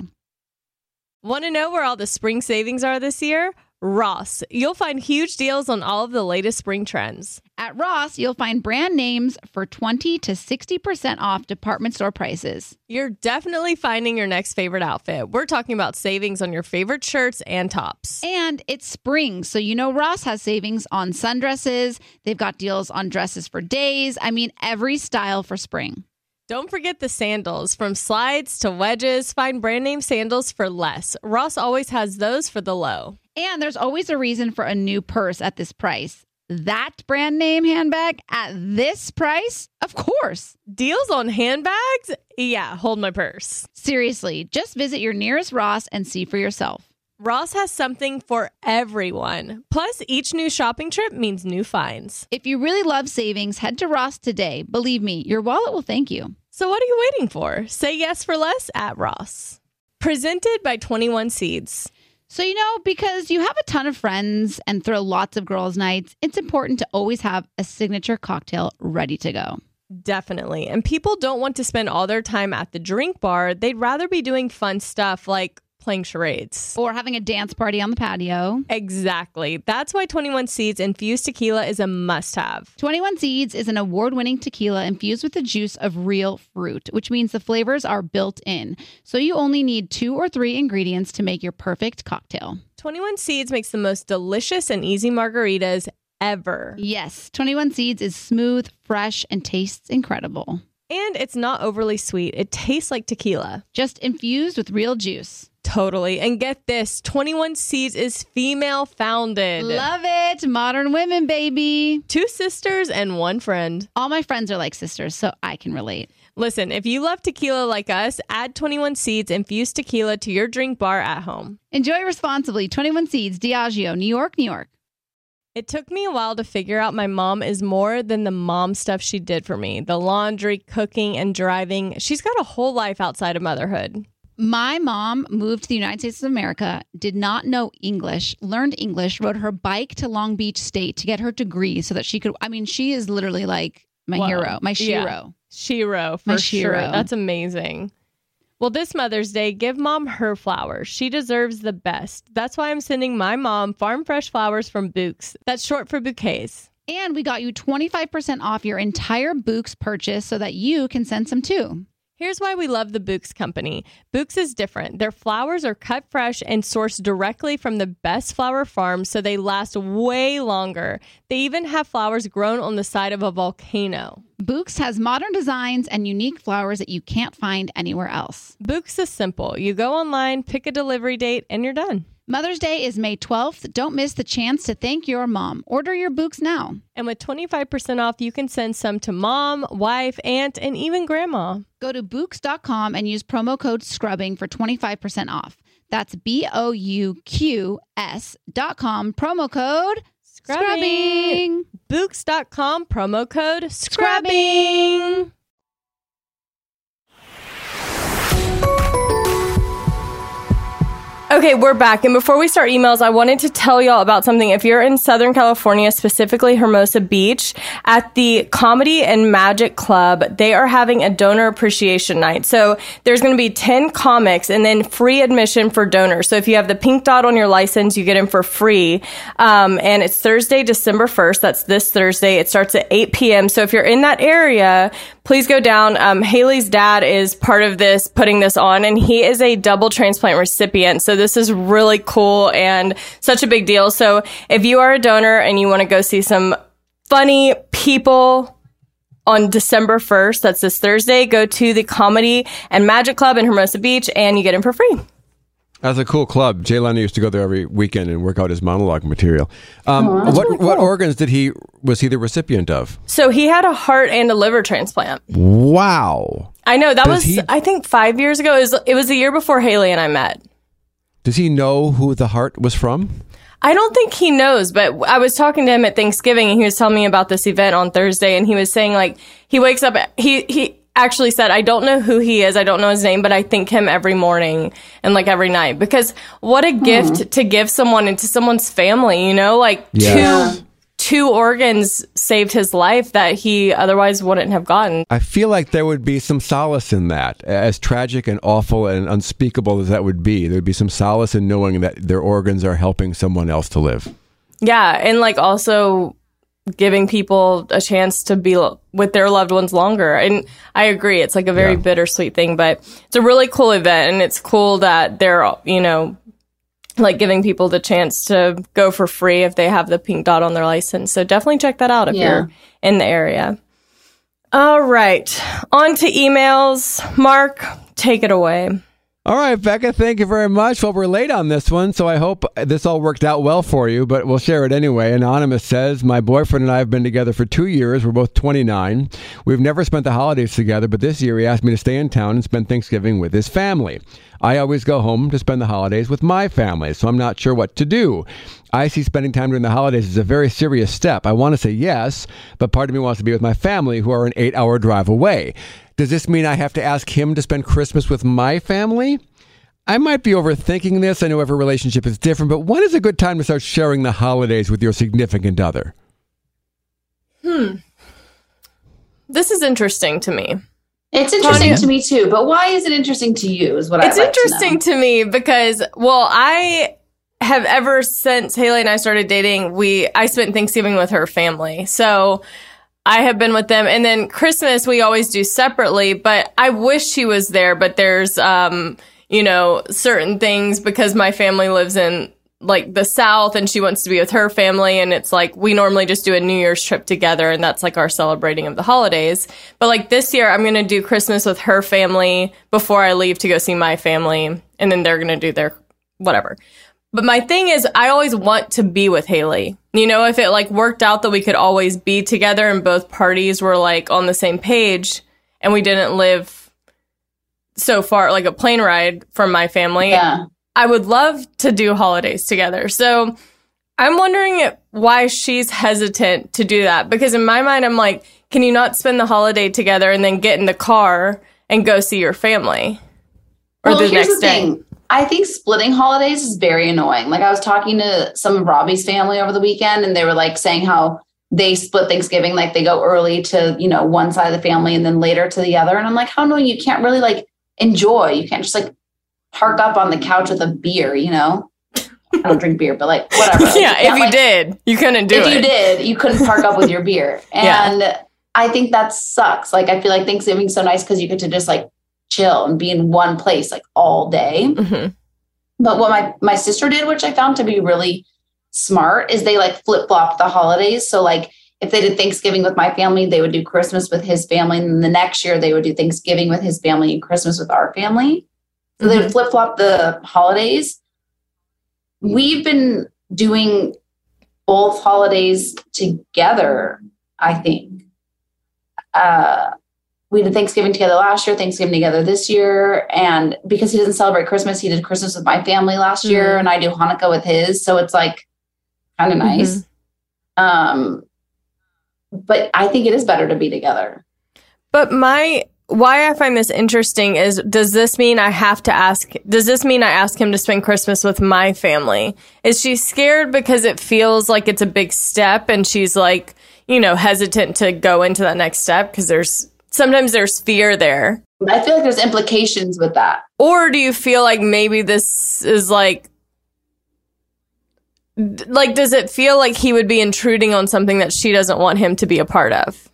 Want to know where all the spring savings are this year? Ross. You'll find huge deals on all of the latest spring trends. At Ross, you'll find brand names for twenty to sixty percent off department store prices. You're definitely finding your next favorite outfit. We're talking about savings on your favorite shirts and tops. And it's spring, so you know Ross has savings on sundresses. They've got deals on dresses for days. I mean, every style for spring. Don't forget the sandals. From slides to wedges, find brand name sandals for less. Ross always has those for the low. And there's always a reason for a new purse at this price. That brand name handbag at this price? Of course. Deals on handbags? Yeah, hold my purse. Seriously, just visit your nearest Ross and see for yourself. Ross has something for everyone. Plus, each new shopping trip means new finds. If you really love savings, head to Ross today. Believe me, your wallet will thank you. So what are you waiting for? Say yes for less at Ross. Presented by twenty-one Seeds. So, you know, because you have a ton of friends and throw lots of girls' nights, it's important to always have a signature cocktail ready to go. Definitely. And people don't want to spend all their time at the drink bar. They'd rather be doing fun stuff like playing charades. Or having a dance party on the patio. Exactly. That's why twenty-one Seeds infused tequila is a must-have. twenty-one Seeds is an award-winning tequila infused with the juice of real fruit, which means the flavors are built in. So you only need two or three ingredients to make your perfect cocktail. twenty-one Seeds makes the most delicious and easy margaritas ever. Yes, twenty-one Seeds is smooth, fresh, and tastes incredible. And it's not overly sweet. It tastes like tequila. Just infused with real juice. Totally. And get this, twenty-one Seeds is female founded. Love it. Modern women, baby. Two sisters and one friend. All my friends are like sisters, so I can relate. Listen, if you love tequila like us, add twenty-one Seeds infused tequila to your drink bar at home. Enjoy responsibly. twenty-one Seeds, Diageo, New York, New York. It took me a while to figure out my mom is more than the mom stuff she did for me. The laundry, cooking, and driving. She's got a whole life outside of motherhood. My mom moved to the United States of America, did not know English, learned English, rode her bike to Long Beach State to get her degree so that she could, I mean, she is literally like my Whoa. hero, my shero. Yeah. Shero, for My sure. shero. That's amazing. Well, this Mother's Day, give mom her flowers. She deserves the best. That's why I'm sending my mom farm fresh flowers from Bouqs. That's short for bouquets. And we got you twenty-five percent off your entire Bouqs purchase so that you can send some too. Here's why we love the Books Company. Books is different. Their flowers are cut fresh and sourced directly from the best flower farms, so they last way longer. They even have flowers grown on the side of a volcano. Books has modern designs and unique flowers that you can't find anywhere else. Books is simple. You go online, pick a delivery date, and you're done. Mother's Day is May twelfth. Don't miss the chance to thank your mom. Order your books now. And with twenty-five percent off, you can send some to mom, wife, aunt, and even grandma. Go to books dot com and use promo code SCRUBBING for twenty-five percent off. That's B O U Q S dot com, promo code Scrubbing. SCRUBBING. Books dot com, promo code SCRUBBING. Okay, we're back. And before we start emails, I wanted to tell y'all about something. If you're in Southern California, specifically Hermosa Beach, at the Comedy and Magic Club, they are having a donor appreciation night. So there's going to be ten comics and then free admission for donors. So if you have the pink dot on your license, you get in for free. Um, and it's Thursday, December first. That's this Thursday. It starts at eight p.m. So if you're in that area, please go down. Um, Haley's dad is part of this, putting this on, and he is a double transplant recipient. So this is really cool and such a big deal. So if you are a donor and you want to go see some funny people on December first, that's this Thursday, go to the Comedy and Magic Club in Hermosa Beach and you get in for free. That's a cool club. Jay Leno used to go there every weekend and work out his monologue material. Um, Oh, what really cool. what organs did he was he the recipient of? So he had a heart and a liver transplant. Wow. I know that Does was, he- I think five years ago. It was, it was the year before Haley and I met. Does he know who the heart was from? I don't think he knows, but I was talking to him at Thanksgiving and he was telling me about this event on Thursday and he was saying like he wakes up, he, he actually said, I don't know who he is. I don't know his name, but I think him every morning and like every night because what a gift to give someone and to someone's family, you know, like Yeah. two, two organs saved his life that he otherwise wouldn't have gotten. I feel like there would be some solace in that. As tragic and awful and unspeakable as that would be, there would be some solace in knowing that their organs are helping someone else to live. Yeah. And like also giving people a chance to be lo- with their loved ones longer. And I agree. It's like a very Yeah. bittersweet thing, but it's a really cool event. And it's cool that they're, you know, like giving people the chance to go for free if they have the pink dot on their license. So definitely check that out if Yeah. you're in the area. All right. On to emails. Mark, take it away. All right, Becca, thank you very much. Well, we're late on this one, so I hope this all worked out well for you, but we'll share it anyway. Anonymous says, my boyfriend and I have been together for two years. We're both twenty-nine. We've never spent the holidays together, but this year he asked me to stay in town and spend Thanksgiving with his family. I always go home to spend the holidays with my family, so I'm not sure what to do. I see spending time during the holidays as a very serious step. I want to say yes, but part of me wants to be with my family, who are an eight-hour drive away. Does this mean I have to ask him to spend Christmas with my family? I might be overthinking this. I know every relationship is different, but when is a good time to start sharing the holidays with your significant other? Hmm. This is interesting to me. It's interesting Tanya? to me too, but why is it interesting to you is what It's I'd like interesting to, know. to me because, well, I have ever since Haley and I started dating, we I spent Thanksgiving with her family. So I have been with them. And then Christmas, we always do separately, but I wish she was there. But there's, um, you know, certain things because my family lives in like the South and she wants to be with her family. And it's like, we normally just do a New Year's trip together and that's like our celebrating of the holidays. But like this year, I'm going to do Christmas with her family before I leave to go see my family. And then they're going to do their whatever. But my thing is, I always want to be with Haley. You know, if it like worked out that we could always be together and both parties were like on the same page and we didn't live so far, like a plane ride from my family, Yeah. I would love to do holidays together. So I'm wondering why she's hesitant to do that. Because in my mind, I'm like, can you not spend the holiday together and then get in the car and go see your family? Or Well, the here's next the day? thing. I think splitting holidays is very annoying. Like I was talking to some of Robbie's family over the weekend and they were like saying how they split Thanksgiving, like they go early to, you know, one side of the family and then later to the other. And I'm like, how annoying. You can't really like enjoy. You can't just like park up on the couch with a beer, you know? I don't drink beer, but like whatever. Like, Yeah, if can't, you like, did, you couldn't do if it. you did, you couldn't park up with your beer. Yeah. And I think that sucks. Like I feel like Thanksgiving's so nice because you get to just like chill and be in one place like all day. Mm-hmm. But what my, my sister did, which I found to be really smart, is they like flip flop the holidays. So like if they did Thanksgiving with my family, they would do Christmas with his family. And then the next year they would do Thanksgiving with his family and Christmas with our family. So mm-hmm. they would flip flop the holidays. We've been doing both holidays together, I think. Uh, we did Thanksgiving together last year, Thanksgiving together this year. And because he doesn't celebrate Christmas, he did Christmas with my family last mm-hmm. year, and I do Hanukkah with his. So it's like kind of nice. Mm-hmm. Um, but I think it is better to be together. But my... why I find this interesting is, does this mean I have to ask, does this mean I ask him to spend Christmas with my family? Is she scared because it feels like it's a big step and she's like, you know, hesitant to go into that next step? Because there's, sometimes there's fear there. I feel like there's implications with that. Or do you feel like maybe this is like, like, does it feel like he would be intruding on something that she doesn't want him to be a part of?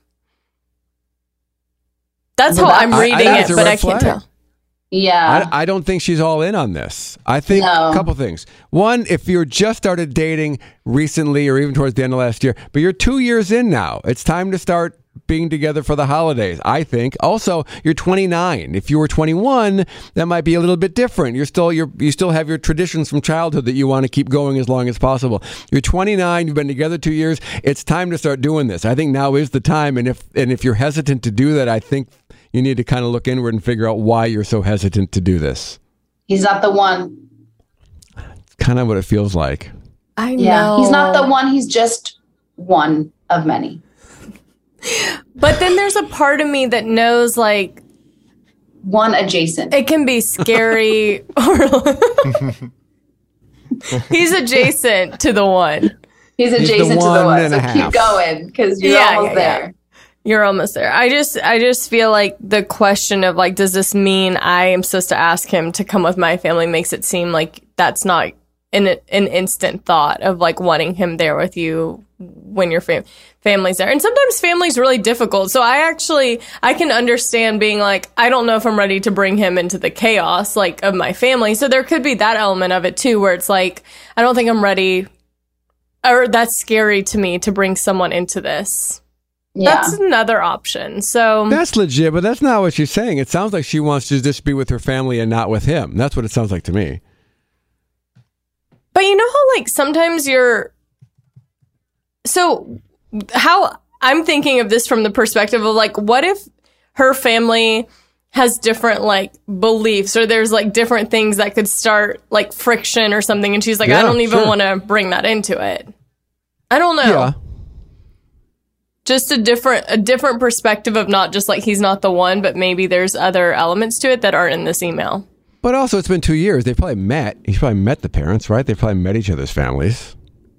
That's well, how that, I'm reading I, I it, but I can't tell. Yeah. I, I don't think she's all in on this. I think no. a couple things. One, if you're just started dating recently or even towards the end of last year, but you're two years in now, it's time to start being together for the holidays, I think. Also, you're twenty-nine. If you were twenty-one, that might be a little bit different. You're still you're you still have your traditions from childhood that you want to keep going as long as possible. You're twenty-nine, you've been together two years. It's time to start doing this. I think now is the time, and if and if you're hesitant to do that, I think you need to kind of look inward and figure out why you're so hesitant to do this. He's not the one. It's kind of what it feels like. I know. Yeah, he's not the one. He's just one of many. But then there's a part of me that knows, like, one adjacent. It can be scary. He's adjacent to the one. He's adjacent He's the to the one. So keep going because you're yeah, almost yeah, there. Yeah. You're almost there. I just, I just feel like the question of like, does this mean I am supposed to ask him to come with my family makes it seem like that's not an an instant thought of like wanting him there with you when your fam- family's there. And sometimes family's really difficult. So I actually, I can understand being like, I don't know if I'm ready to bring him into the chaos like of my family. So there could be that element of it too, where it's like, I don't think I'm ready, or that's scary to me to bring someone into this. Yeah. That's another option. So that's legit, but that's not what she's saying. It sounds like she wants to just be with her family and not with him. That's what it sounds like to me. But you know how like sometimes you're so how I'm thinking of this from the perspective of like, what if her family has different like beliefs, or there's like different things that could start like friction or something, and she's like, yeah, I don't even sure. want to bring that into it. I don't know. Yeah. Just a different a different perspective of not just like he's not the one, but maybe there's other elements to it that aren't in this email. But also, it's been two years. They've probably met. He's probably met the parents, right? They've probably met each other's families.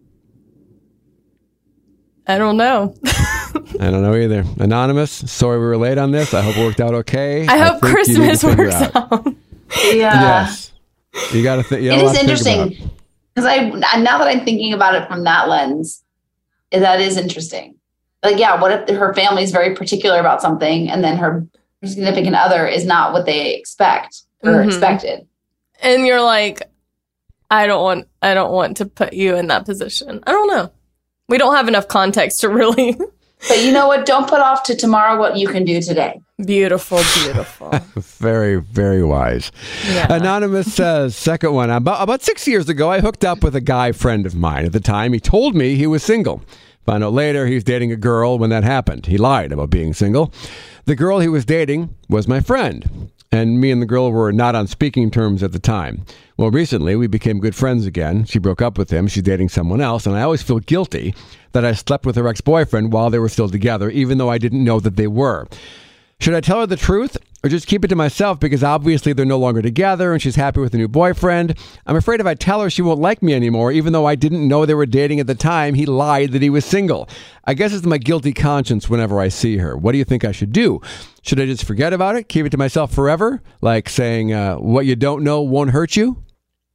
I don't know. I don't know either. Anonymous, sorry we were late on this. I hope it worked out okay. I, I hope Christmas works out. out. Yeah. Yes. You got to think. It is interesting because I now that I'm thinking about it from that lens, that is interesting. Like, yeah, what if her family is very particular about something, and then her significant other is not what they expect or mm-hmm. expected, and you're like, I don't want, I don't want to put you in that position. I don't know. We don't have enough context to really. But you know what? Don't put off to tomorrow what you can do today. Beautiful, beautiful. Very, very wise. Yeah. Anonymous says, second one. About, about six years ago, I hooked up with a guy friend of mine. At the time, he told me he was single. Found out later he was dating a girl when that happened. He lied about being single. The girl he was dating was my friend, and me and the girl were not on speaking terms at the time. Well, recently we became good friends again. She broke up with him. She's dating someone else, and I always feel guilty that I slept with her ex-boyfriend while they were still together, even though I didn't know that they were. Should I tell her the truth or just keep it to myself because obviously they're no longer together and she's happy with a new boyfriend? I'm afraid if I tell her she won't like me anymore, even though I didn't know they were dating at the time. He lied that he was single. I guess it's my guilty conscience whenever I see her. What do you think I should do? Should I just forget about it? Keep it to myself forever? Like saying uh, what you don't know won't hurt you?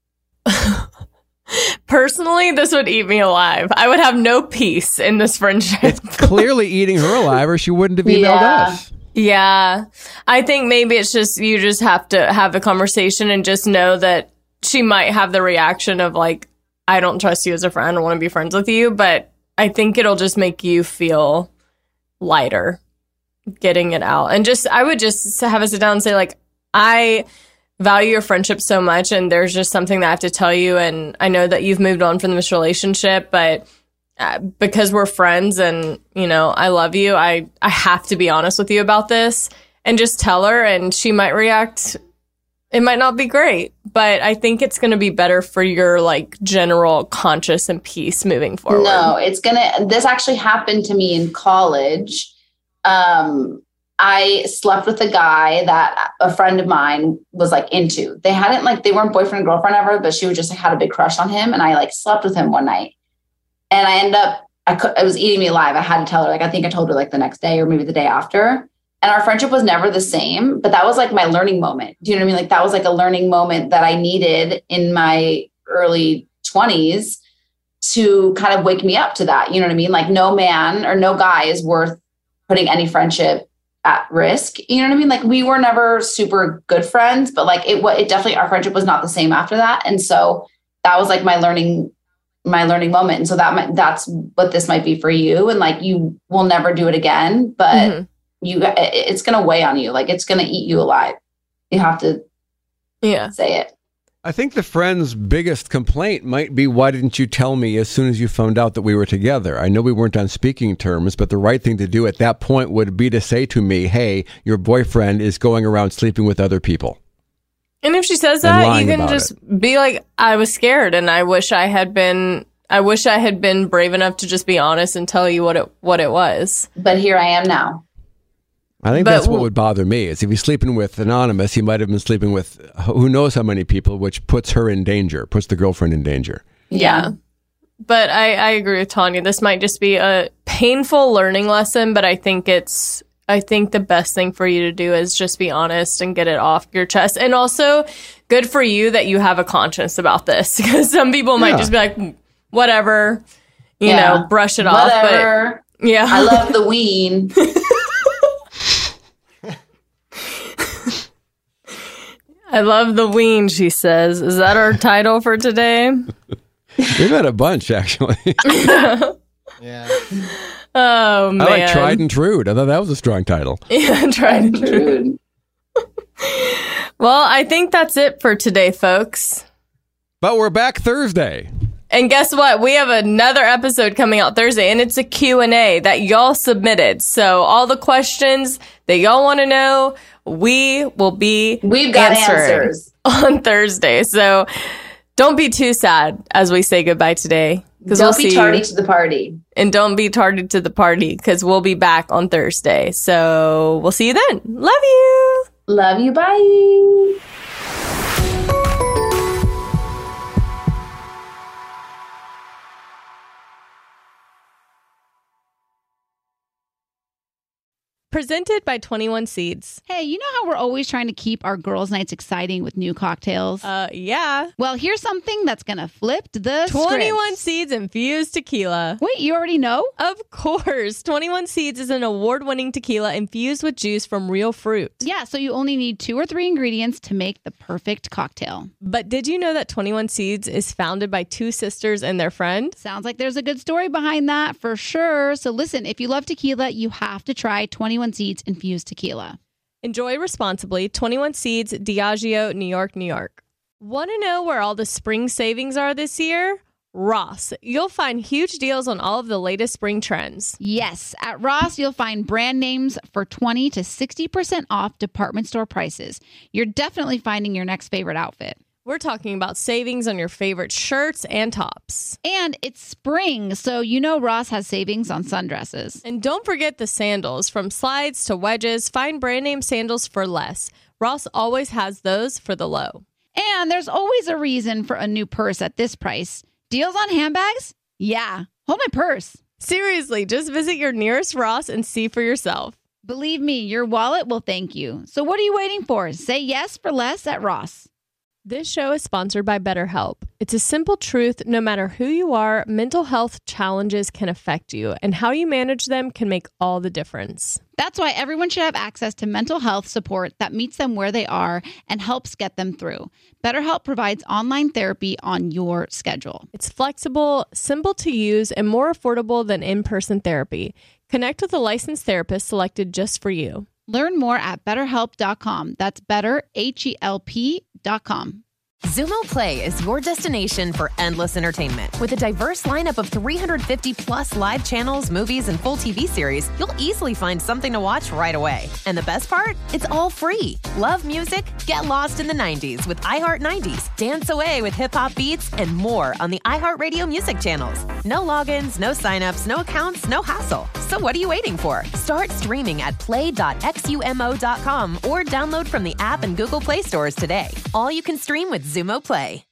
Personally, this would eat me alive. I would have no peace in this friendship. It's clearly eating her alive or she wouldn't have emailed yeah. us. Yeah. I think maybe it's just, you just have to have the conversation and just know that she might have the reaction of like, I don't trust you as a friend. I don't want to be friends with you. But I think it'll just make you feel lighter getting it out. And just, I would just have a sit down and say like, I value your friendship so much, and there's just something that I have to tell you. And I know that you've moved on from this relationship, but uh, because we're friends and, you know, I love you, I, I have to be honest with you about this, and just tell her, and she might react. It might not be great, but I think it's going to be better for your like general conscience and peace moving forward. No, it's going to, this actually happened to me in college. Um, I slept with a guy that a friend of mine was like into. They hadn't like, they weren't boyfriend and girlfriend ever, but she was just like, had a big crush on him. And I like slept with him one night, and I ended up, I could, it was eating me alive. I had to tell her, like, I think I told her like the next day or maybe the day after. And our friendship was never the same, but that was like my learning moment. Do you know what I mean? Like that was like a learning moment that I needed in my early twenties to kind of wake me up to that. You know what I mean? Like no man or no guy is worth putting any friendship at risk. You know what I mean? Like we were never super good friends, but like it, it definitely, our friendship was not the same after that. And so that was like my learning, my learning moment. And so that might, that's what this might be for you. And like, you will never do it again, but mm-hmm. you, it's going to weigh on you. Like it's going to eat you alive. You have to yeah. say it. I think the friend's biggest complaint might be, why didn't you tell me as soon as you found out that we were together? I know we weren't on speaking terms, but the right thing to do at that point would be to say to me, hey, your boyfriend is going around sleeping with other people. And if she says that, you can just it. be like, I was scared, and I wish I had been, I wish I had been brave enough to just be honest and tell you what it, what it was. But here I am now. I think but, that's what would bother me, is if he's sleeping with Anonymous, he might have been sleeping with who knows how many people, which puts her in danger, puts the girlfriend in danger. Yeah. But I, I agree with Tanya. This might just be a painful learning lesson, but I think it's, I think the best thing for you to do is just be honest and get it off your chest. And also, good for you that you have a conscience about this, because some people might yeah. just be like, whatever, you yeah. know, brush it whatever. off. But yeah. I love the ween. I love the ween, she says. Is that our title for today? We've had a bunch, actually. yeah. Oh, man. I like Tried and True. I thought that was a strong title. Yeah, Tried and True. Well, I think that's it for today, folks. But we're back Thursday. And guess what? We have another episode coming out Thursday, and it's a Q and A that y'all submitted. So all the questions that y'all want to know, we will be We've got answers on Thursday. So don't be too sad as we say goodbye today. Don't we'll be tardy to the party. And don't be tardy to the party, because we'll be back on Thursday. So we'll see you then. Love you. Love you. Bye. Presented by twenty-one Seeds. Hey, you know how we're always trying to keep our girls' nights exciting with new cocktails? Uh, yeah. Well, here's something that's going to flip the twenty-one script. Seeds infused tequila. Wait, you already know? Of course. twenty-one Seeds is an award-winning tequila infused with juice from real fruit. Yeah, so you only need two or three ingredients to make the perfect cocktail. But did you know that twenty-one Seeds is founded by two sisters and their friend? Sounds like there's a good story behind that for sure. So listen, if you love tequila, you have to try twenty-one Seeds infused tequila. Enjoy responsibly. twenty-one Seeds, Diageo, New York, New York. Want to know where all the spring savings are this year? Ross. You'll find huge deals on all of the latest spring trends. Yes, at Ross, you'll find brand names for twenty to sixty percent off department store prices. You're definitely finding your next favorite outfit. We're talking about savings on your favorite shirts and tops. And it's spring, so you know Ross has savings on sundresses. And don't forget the sandals. From slides to wedges, find brand name sandals for less. Ross always has those for the low. And there's always a reason for a new purse at this price. Deals on handbags? Yeah. Hold my purse. Seriously, just visit your nearest Ross and see for yourself. Believe me, your wallet will thank you. So what are you waiting for? Say yes for less at Ross. This show is sponsored by BetterHelp. It's a simple truth. No matter who you are, mental health challenges can affect you, and how you manage them can make all the difference. That's why everyone should have access to mental health support that meets them where they are and helps get them through. BetterHelp provides online therapy on your schedule. It's flexible, simple to use, and more affordable than in-person therapy. Connect with a licensed therapist selected just for you. Learn more at better help dot com. That's better, H E L P dot com. Xumo Play is your destination for endless entertainment. With a diverse lineup of three hundred fifty plus live channels, movies, and full T V series, you'll easily find something to watch right away. And the best part? It's all free. Love music? Get lost in the nineties with iHeart nineties. Dance away with hip-hop beats and more on the iHeartRadio music channels. No logins, no signups, no accounts, no hassle. So what are you waiting for? Start streaming at play dot xumo dot com or download from the app and Google Play stores today. All you can stream with Xumo Play.